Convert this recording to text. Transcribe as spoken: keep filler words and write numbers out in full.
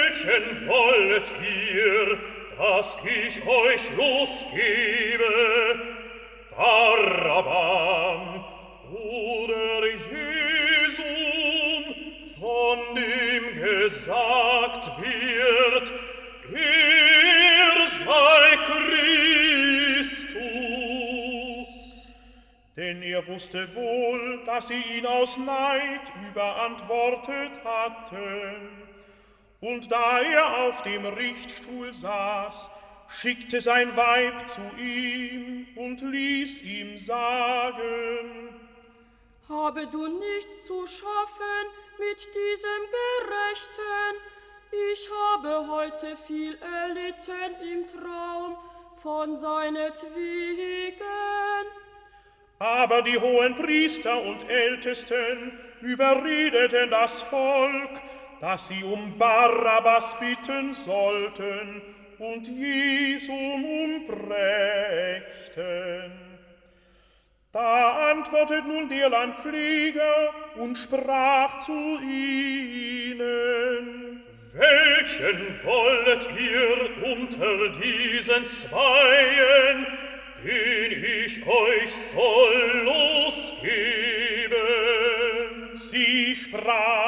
Welchen wollet ihr, dass ich euch losgebe? Barabbam oder Jesum, von dem gesagt wird, er sei Christus. Denn er wusste wohl, dass sie ihn aus Neid überantwortet hatten. Und da er auf dem Richtstuhl saß, schickte sein Weib zu ihm und ließ ihm sagen: Habe du nichts zu schaffen mit diesem Gerechten? Ich habe heute viel erlitten im Traum von seinetwegen. Aber die hohen Priester und Ältesten überredeten das Volk, dass sie um Barabbas bitten sollten und Jesum umbrächten. Da antwortet nun der Landpfleger und sprach zu ihnen: Welchen wollet ihr unter diesen Zweien, den ich euch soll losgeben? Sie sprach: